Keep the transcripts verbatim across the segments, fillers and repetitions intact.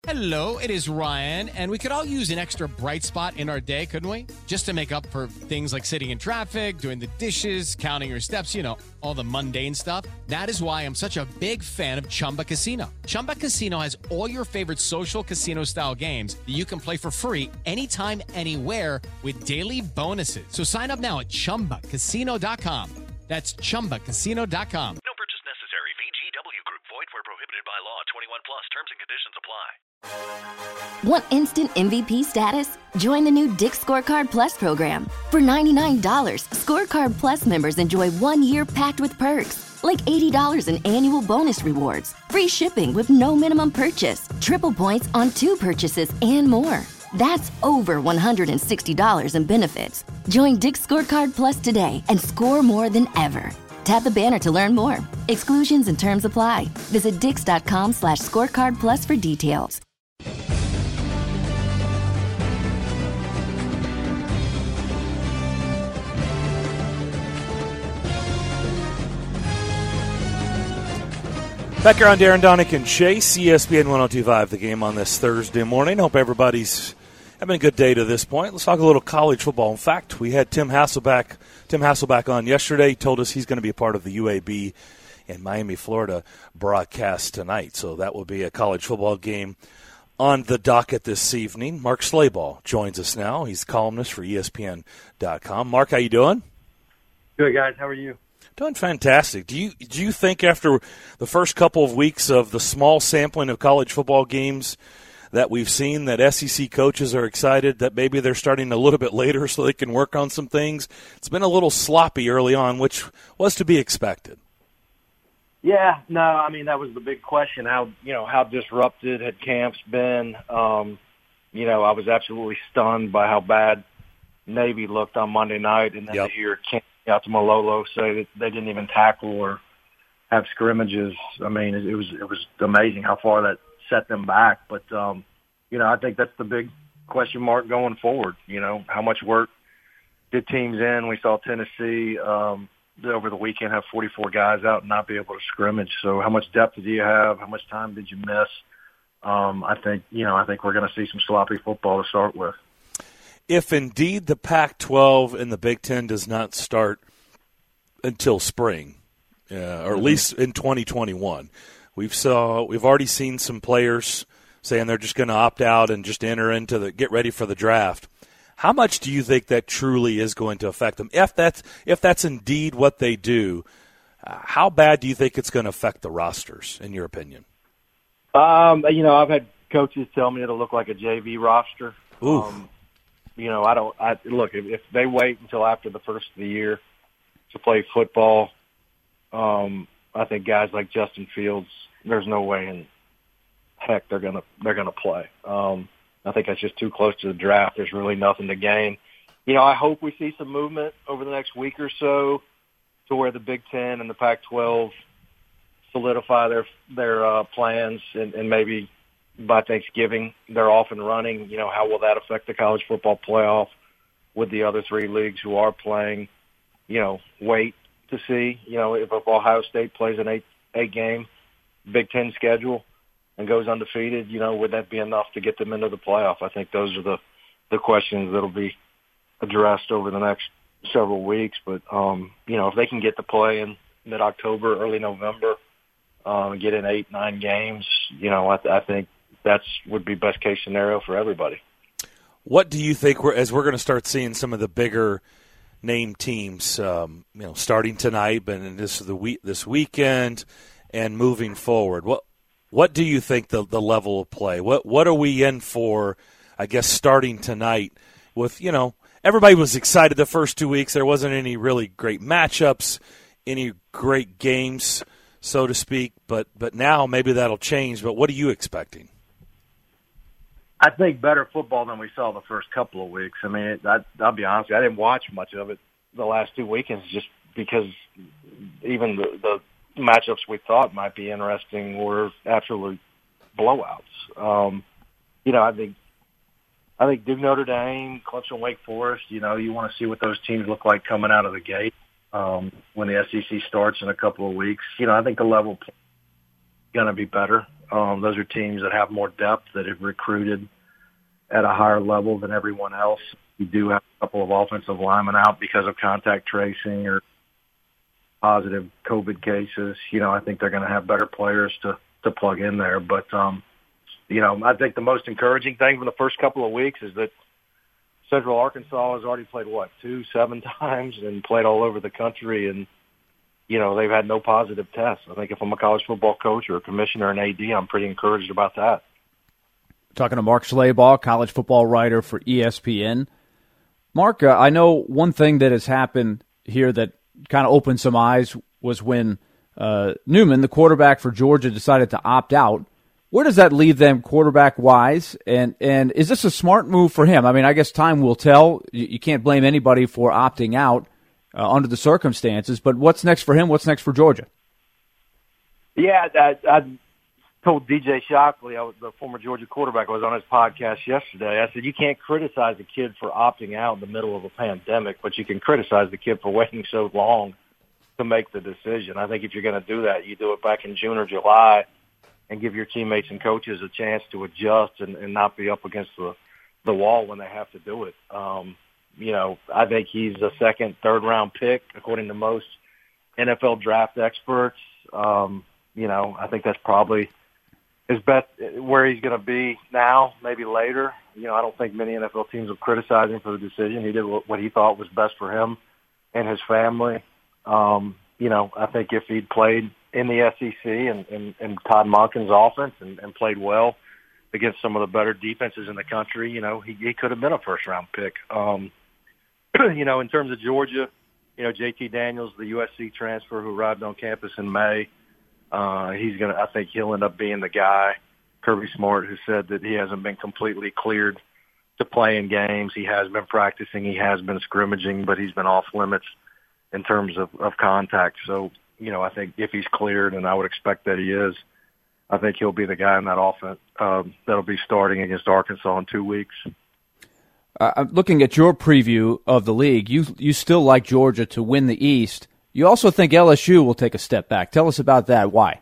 Hello, it is Ryan, and we could all use an extra bright spot in our day, couldn't we? Just to make up for things like sitting in traffic, doing the dishes, counting your steps, you know, all the mundane stuff. That is why I'm such a big fan of Chumba Casino. Chumba Casino has all your favorite social casino-style games that you can play for free anytime, anywhere with daily bonuses. So sign up now at chumba casino dot com. That's chumba casino dot com. No purchase necessary. V G W Group. Void where prohibited by law. twenty-one plus. Terms and conditions apply. Want instant M V P status? Join the new Dick's Scorecard Plus program. For ninety-nine dollars, Scorecard Plus members enjoy one year packed with perks, like eighty dollars in annual bonus rewards, free shipping with no minimum purchase, triple points on two purchases, and more. That's over one hundred sixty dollars in benefits. Join Dick's Scorecard Plus today and score more than ever. Tap the banner to learn more. Exclusions and terms apply. Visit dix.com slash scorecard plus for details. Back here on Darren Donick and Chase, E S P N ten twenty-five, the game on this Thursday morning. Hope everybody's having a good day to this point. Let's talk a little college football. In fact, we had Tim Hasselback, Tim Hasselback on yesterday. He told us he's going to be a part of the U A B in Miami, Florida broadcast tonight. So that will be a college football game on the docket this evening. Mark Slayball joins us now. He's a columnist for E S P N dot com. Mark, how you doing? Good, guys. How are you? Doing fantastic. Do you do you think after the first couple of weeks of the small sampling of college football games that we've seen that S E C coaches are excited that maybe they're starting a little bit later so they can work on some things? It's been a little sloppy early on, which was to be expected. Yeah, no, I mean, that was the big question. How, you know, how disrupted had camps been? Um, you know, I was absolutely stunned by how bad Navy looked on Monday night, and then Yep. to hear Kent out to Malolo say that they didn't even tackle or have scrimmages. I mean, it, it was it was amazing how far that set them back. But um, you know, I think that's the big question mark going forward. You know, how much work did teams in? We saw Tennessee um, over the weekend have forty-four guys out and not be able to scrimmage. So how much depth did you have? How much time did you miss? Um, I think you know, I think we're going to see some sloppy football to start with. If indeed the Pac twelve and the Big Ten does not start until spring, uh, or at Mm-hmm. least in twenty twenty-one, we've saw we've already seen some players saying they're just going to opt out and just enter into the get ready for the draft. How much do you think that truly is going to affect them? If that's if that's indeed what they do, uh, how bad do you think it's going to affect the rosters, in your opinion? Um, you know, I've had coaches tell me it'll look like a J V roster. Ooh. Um, you know, I don't. I look if, if they wait until after the first of the year to play football. Um, I think guys like Justin Fields, there's no way in heck they're gonna they're gonna play. Um, I think that's just too close to the draft. There's really nothing to gain. You know, I hope we see some movement over the next week or so to where the Big Ten and the Pac twelve solidify their their uh, plans and, and maybe by Thanksgiving they're off and running. You know, how will that affect the college football playoff with the other three leagues who are playing? You know, wait to see. You know, if Ohio State plays an eight eight game Big Ten schedule and goes undefeated, you know, would that be enough to get them into the playoff? I think those are the the questions that'll be addressed over the next several weeks. But um, you know, if they can get to play in mid October, early November, um, get in eight nine games, you know, I, I think that's would be best case scenario for everybody. What do you think, we're, as we're going to start seeing some of the bigger name teams, um, you know, starting tonight, but in this the week, this weekend, and moving forward? What what do you think the the level of play? What what are we in for? I guess starting tonight, with you know, everybody was excited the first two weeks. There wasn't any really great matchups, any great games, so to speak. But but now maybe that'll change. But what are you expecting? I think better football than we saw the first couple of weeks. I mean, it, I, I'll be honest with you, I didn't watch much of it the last two weekends just because even the, the matchups we thought might be interesting were absolute blowouts. Um, you know, I think I think Duke, Notre Dame, Clemson, Wake Forest, you know, you want to see what those teams look like coming out of the gate um, when the S E C starts in a couple of weeks. You know, I think the level going to be better. Um, those are teams that have more depth, that have recruited at a higher level than everyone else. You do have a couple of offensive linemen out because of contact tracing or positive COVID cases. You know, I think they're going to have better players to, to plug in there. But, um, you know, I think the most encouraging thing from the first couple of weeks is that Central Arkansas has already played, what, two, seven times and played all over the country. And, you know, they've had no positive tests. I think if I'm a college football coach or a commissioner in A D, I'm pretty encouraged about that. Talking to Mark Schlabach, college football writer for E S P N. Mark, uh, I know one thing that has happened here that kind of opened some eyes was when uh, Newman, the quarterback for Georgia, decided to opt out. Where does that leave them quarterback-wise? And and is this a smart move for him? I mean, I guess time will tell. You, you can't blame anybody for opting out uh, under the circumstances. But what's next for him? What's next for Georgia? Yeah, I, I told D J Shockley, I was, the former Georgia quarterback, I was on his podcast yesterday. I said, you can't criticize a kid for opting out in the middle of a pandemic, but you can criticize the kid for waiting so long to make the decision. I think if you're going to do that, you do it back in June or July and give your teammates and coaches a chance to adjust and, and not be up against the, the wall when they have to do it. Um, you know, I think he's a second, third round pick, according to most N F L draft experts. Um, you know, I think that's probably his best, where he's going to be now, maybe later. You know, I don't think many N F L teams will criticize him for the decision. He did what he thought was best for him and his family. Um, you know, I think if he'd played in the S E C and, and, and Todd Monken's offense and, and played well against some of the better defenses in the country, you know, he, he could have been a first-round pick. Um, you know, in terms of Georgia, you know, J T Daniels, the U S C transfer who arrived on campus in May, uh, he's going to, I think he'll end up being the guy. Kirby Smart, who said that he hasn't been completely cleared to play in games. He has been practicing. He has been scrimmaging, but he's been off limits in terms of, of contact. So, you know, I think if he's cleared, and I would expect that he is, I think he'll be the guy in that offense um, that'll be starting against Arkansas in two weeks. Uh, looking at your preview of the league, you you still like Georgia to win the East. You also think L S U will take a step back. Tell us about that. Why?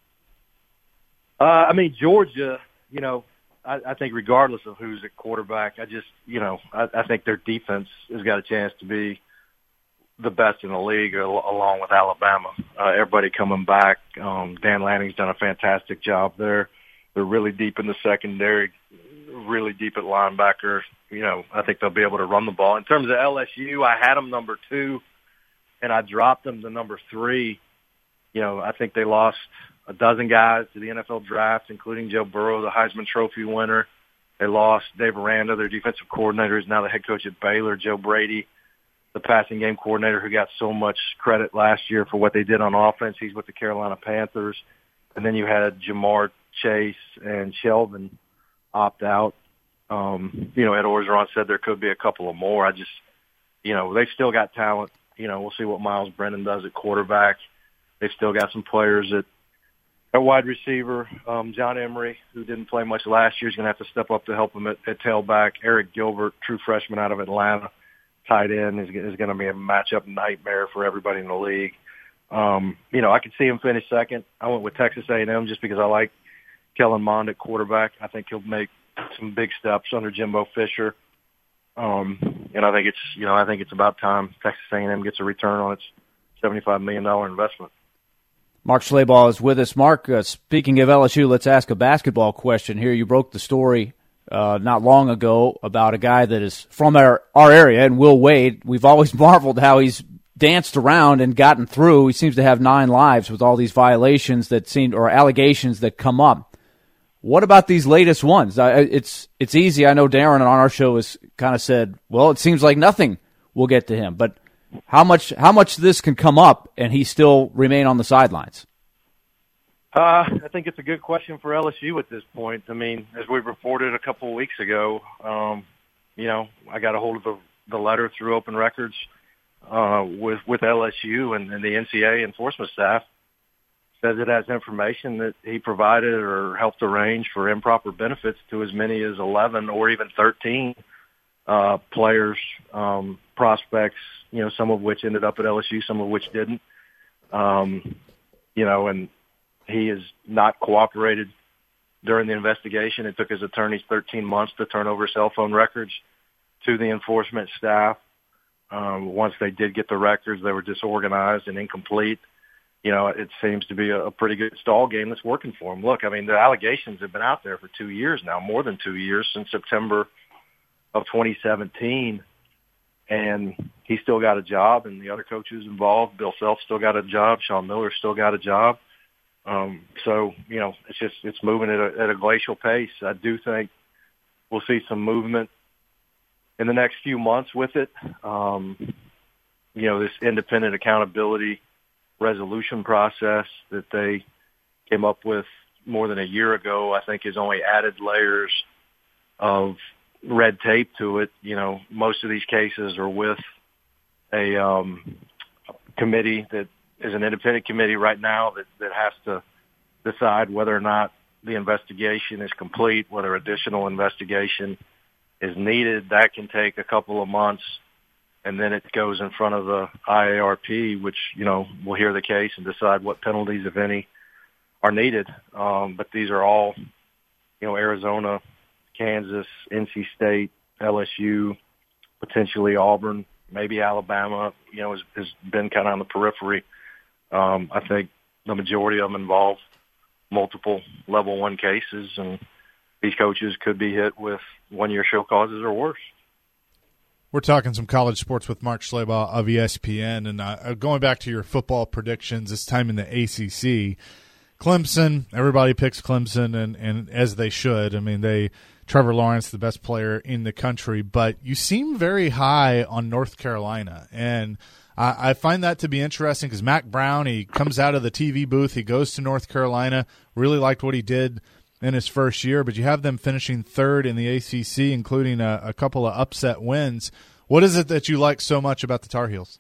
Uh, I mean, Georgia, you know, I, I think regardless of who's at quarterback, I just, you know, I, I think their defense has got a chance to be the best in the league, along with Alabama. Uh, everybody coming back. Um, Dan Lanning's done a fantastic job there. They're really deep in the secondary, really deep at linebacker. You know, I think they'll be able to run the ball. In terms of L S U, I had them number two, and I dropped them to number three. You know, I think they lost a dozen guys to the N F L draft, including Joe Burrow, the Heisman Trophy winner. They lost Dave Aranda, their defensive coordinator, is now the head coach at Baylor. Joe Brady, the passing game coordinator who got so much credit last year for what they did on offense. He's with the Carolina Panthers. And then you had Jamar Chase and Sheldon opt out. Um, you know, Ed Orgeron said there could be a couple of more. I just, you know, they've still got talent. You know, we'll see what Miles Brennan does at quarterback. They've still got some players at, at wide receiver. Um, John Emery, who didn't play much last year, is going to have to step up to help him at, at tailback. Eric Gilbert, true freshman out of Atlanta, tight end, is, is going to be a matchup nightmare for everybody in the league. Um, you know, I could see him finish second. I went with Texas A and M just because I like Kellen Mond at quarterback. I think he'll make some big steps under Jimbo Fisher. Um, and I think it's, you know, I think it's about time Texas A and M gets a return on its seventy-five million dollars investment. Mark Schlabach is with us. Mark, uh, speaking of L S U, let's ask a basketball question here. You broke the story uh, not long ago about a guy that is from our, our area, and Will Wade. We've always marveled how he's danced around and gotten through. He seems to have nine lives with all these violations that seem, or allegations that come up. What about these latest ones? I, it's it's easy. I know Darren on our show has kind of said, well, it seems like nothing will get to him. But how much how much this can come up and he still remain on the sidelines? Uh, I think it's a good question for L S U at this point. I mean, as we reported a couple of weeks ago, um, you know, I got a hold of the, the letter through Open Records uh, with, with L S U, and, and the N C A A enforcement staff says it has information that he provided or helped arrange for improper benefits to as many as eleven or even thirteen uh, players, um, prospects, you know, some of which ended up at L S U, some of which didn't. Um, you know, and he has not cooperated during the investigation. It took his attorneys thirteen months to turn over cell phone records to the enforcement staff. Um, once they did get the records, they were disorganized and incomplete. You know, it seems to be a, a pretty good stall game that's working for him. Look, I mean, the allegations have been out there for two years now, more than two years, since September of twenty seventeen. And he still got a job, and the other coaches involved, Bill Self still got a job, Sean Miller still got a job. Um, so, you know, it's just, it's moving at a, at a glacial pace. I do think we'll see some movement in the next few months with it. Um, you know, this independent accountability resolution process that they came up with more than a year ago, I think has only added layers of red tape to it. You know, most of these cases are with a um, committee that is an independent committee right now that, that has to decide whether or not the investigation is complete, whether additional investigation is needed. That can take a couple of months, and then it goes in front of the I A R P, which, you know, will hear the case and decide what penalties, if any, are needed. Um, but these are all, you know, Arizona, Kansas, N C State, L S U, potentially Auburn, maybe Alabama, you know, has, has been kind of on the periphery. Um, I think the majority of them involve multiple level one cases, and these coaches could be hit with one-year show causes or worse. We're talking some college sports with Mark Schlabach of E S P N, and uh, going back to your football predictions, this time in the A C C, Clemson, everybody picks Clemson, and, and as they should. I mean, they Trevor Lawrence, the best player in the country, but you seem very high on North Carolina, and I, I find that to be interesting because Mac Brown, he comes out of the T V booth, he goes to North Carolina, really liked what he did in his first year, but you have them finishing third in the A C C, including a, a couple of upset wins. What is it that you like so much about the Tar Heels?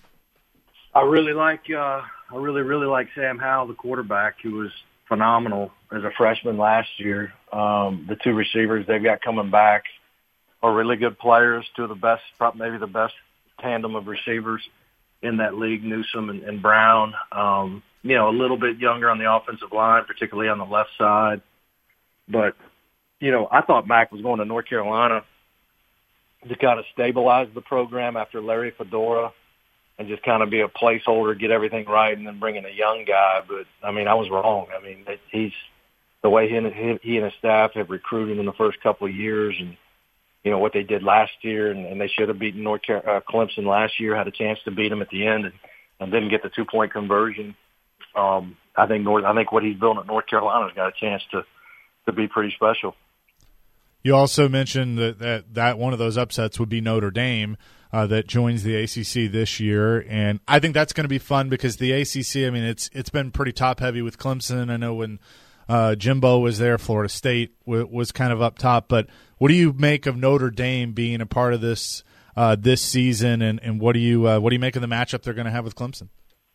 I really like, uh, I really, really like Sam Howell, the quarterback, who was phenomenal as a freshman last year. Um, the two receivers they've got coming back are really good players, two of the best, probably maybe the best tandem of receivers in that league, Newsome and, and Brown. Um, you know, a little bit younger on the offensive line, particularly on the left side. But, you know, I thought Mac was going to North Carolina to kind of stabilize the program after Larry Fedora and just kind of be a placeholder, get everything right, and then bring in a young guy. But, I mean, I was wrong. I mean, he's the way he and, he and his staff have recruited in the first couple of years and, you know, what they did last year, and, and they should have beaten North Car- uh, Clemson last year, had a chance to beat them at the end and, and didn't get the two-point conversion. Um, I think North, I think what he's building at North Carolina's got a chance to, to be pretty special. You also mentioned that, that, that one of those upsets would be Notre Dame. Uh, that joins the A C C this year, and I think that's going to be fun because the A C C, I mean, it's it's been pretty top heavy with Clemson. I know when uh, Jimbo was there, Florida State w- was kind of up top. But what do you make of Notre Dame being a part of this uh, this season, and, and what do you uh, what do you make of the matchup they're going to have with Clemson?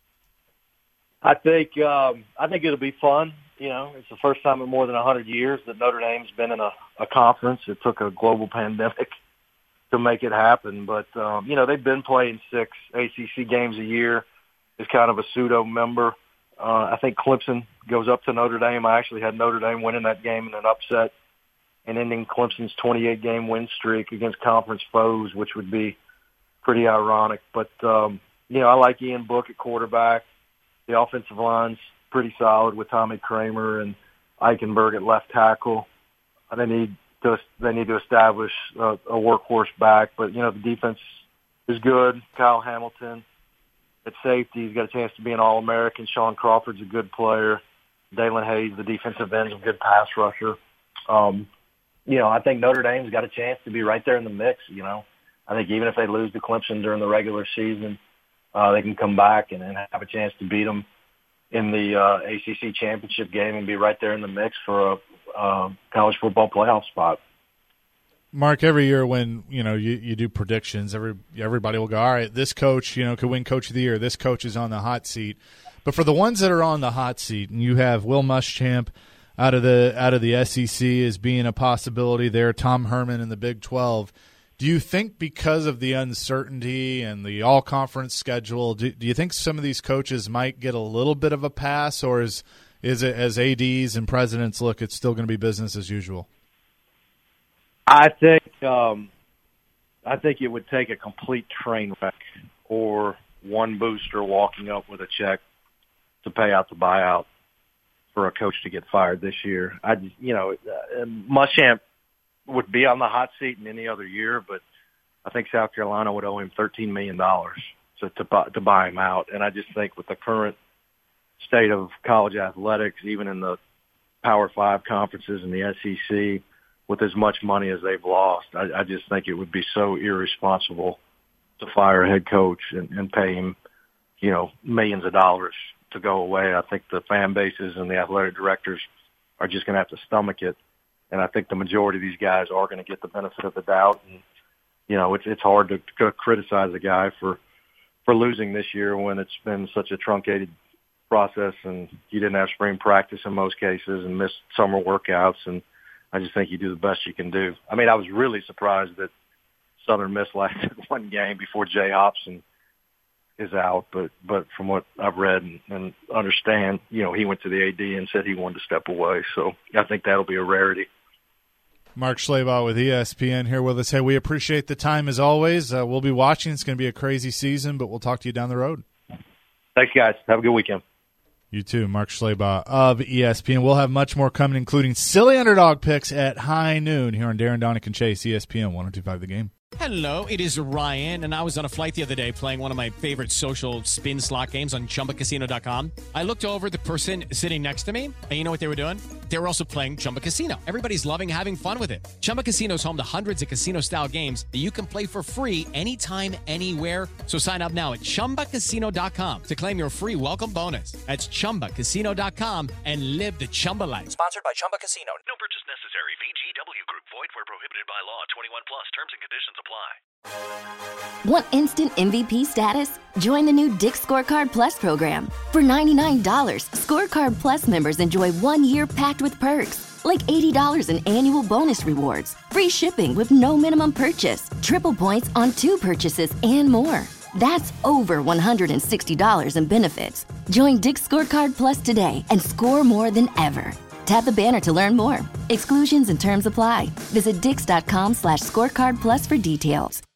I think um, I think it'll be fun. You know, it's the first time in more than a hundred years that Notre Dame's been in a, a conference. It took a global pandemic to make it happen. But, um, you know, they've been playing six A C C games a year as kind of a pseudo member. Uh, I think Clemson goes up to Notre Dame. I actually had Notre Dame winning that game in an upset and ending Clemson's twenty-eight game win streak against conference foes, which would be pretty ironic. But, um, you know, I like Ian Book at quarterback. The offensive line's pretty solid with Tommy Kramer and Eichenberg at left tackle. They need to, they need to establish a, a workhorse back, but, you know, the defense is good. Kyle Hamilton at safety, he's got a chance to be an All-American. Sean Crawford's a good player. Dalen Hayes, the defensive end, is a good pass rusher. Um, you know, I think Notre Dame's got a chance to be right there in the mix, you know. I think even if they lose to Clemson during the regular season, uh, they can come back and, and have a chance to beat them in the uh, A C C championship game and be right there in the mix for a uh, college football playoff spot. Mark, every year when, you know, you, you do predictions, every everybody will go, all right, this coach, you know, could win Coach of the Year. This coach is on the hot seat. But for the ones that are on the hot seat, and you have Will Muschamp out of the out of the S E C as being a possibility there, Tom Herman in the Big twelve, do you think because of the uncertainty and the all-conference schedule, do, do you think some of these coaches might get a little bit of a pass, or is is it as A Ds and presidents look, it's still going to be business as usual? I think um, I think it would take a complete train wreck or one booster walking up with a check to pay out the buyout for a coach to get fired this year. I, you know, uh, Muschamp would be on the hot seat in any other year, but I think South Carolina would owe him thirteen million dollars to, to, buy, to buy him out. And I just think with the current state of college athletics, even in the Power Five conferences and the S E C, with as much money as they've lost, I, I just think it would be so irresponsible to fire a head coach and, and pay him, you know, millions of dollars to go away. I think the fan bases and the athletic directors are just going to have to stomach it. And I think the majority of these guys are going to get the benefit of the doubt. And, you know, it's, it's hard to, to criticize a guy for, for losing this year when it's been such a truncated process and you didn't have spring practice in most cases and missed summer workouts. And I just think you do the best you can do. I mean, I was really surprised that Southern Miss lasted one game before Jay Hopson is out, but but from what I've read and, and understand, you know, he went to the A D and said he wanted to step away. So I think that'll be a rarity. Mark Schlabach with E S P N here with us. Hey, we appreciate the time as always. Uh, we'll be watching. It's going to be a crazy season, but we'll talk to you down the road. Thanks, guys. Have a good weekend. You too, Mark Schlabach of E S P N. We'll have much more coming, including silly underdog picks at high noon here on Darren, Donick, and Chase, E S P N one oh two point five The Game. Hello, it is Ryan, and I was on a flight the other day playing one of my favorite social spin slot games on Chumba Casino dot com. I looked over at the person sitting next to me, and you know what they were doing? They were also playing Chumba Casino. Everybody's loving having fun with it. Chumba Casino is home to hundreds of casino-style games that you can play for free anytime, anywhere. So sign up now at Chumba Casino dot com to claim your free welcome bonus. That's Chumba Casino dot com and live the Chumba life. Sponsored by Chumba Casino. No purchase necessary. V G W Group. Void where prohibited by law. twenty-one plus. Terms and conditions apply. Want instant M V P status? Join the new Dick's Scorecard Plus program. For ninety-nine dollars, Scorecard Plus members enjoy one year packed with perks, like eighty dollars in annual bonus rewards, free shipping with no minimum purchase, triple points on two purchases, and more. That's over one hundred sixty dollars in benefits. Join Dick's Scorecard Plus today and score more than ever. Tap the banner to learn more. Exclusions and terms apply. Visit dix dot com slash scorecard plus for details.